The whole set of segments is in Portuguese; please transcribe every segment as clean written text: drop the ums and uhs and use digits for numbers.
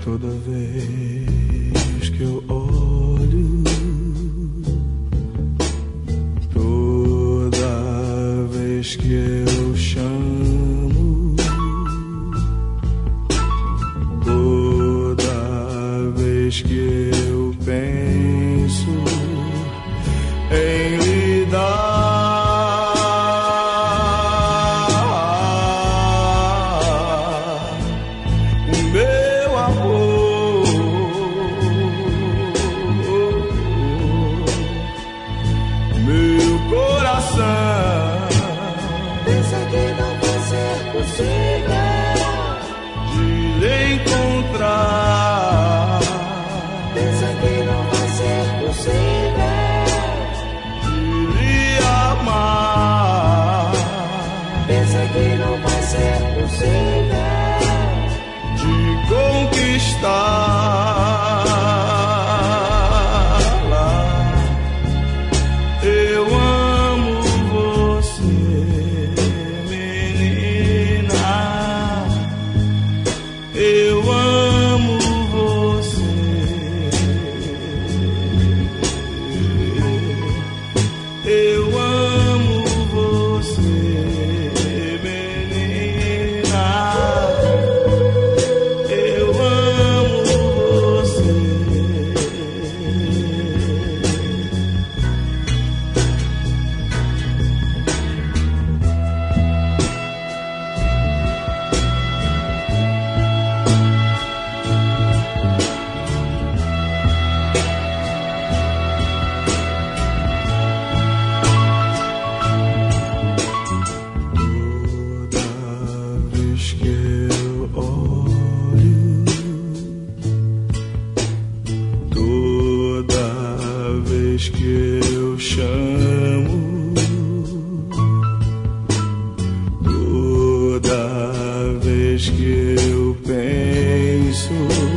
Toda vez que eu olho, toda vez que eu chamo, toda vez que eu penso em lhe dar eu amo você, menina. Eu amo você. Eu amo você, menina. Eu amo você. Que eu chamo, toda vez que eu penso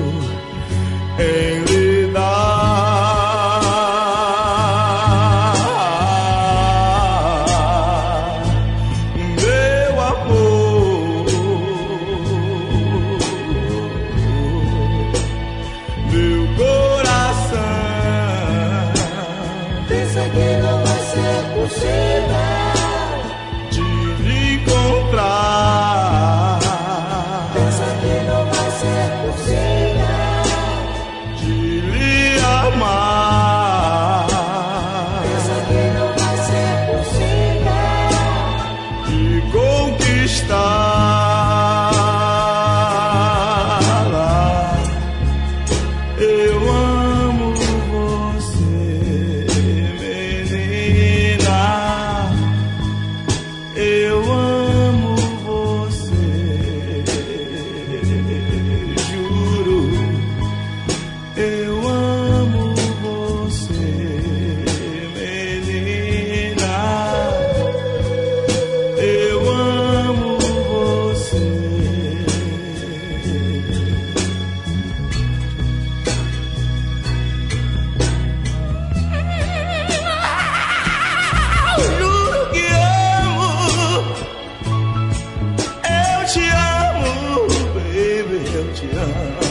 em lhe dar meu amor, meu coração. Pensa que não vai ser possível de lhe encontrar. Pensa que não vai ser possível de lhe amar. Pensa que não vai ser possível de conquistá-la. Eu amo você, menina. Eu amo você, juro. Eu amo você, menina. Eu amo você. Juro que amo. Eu te amo, baby, eu te amo.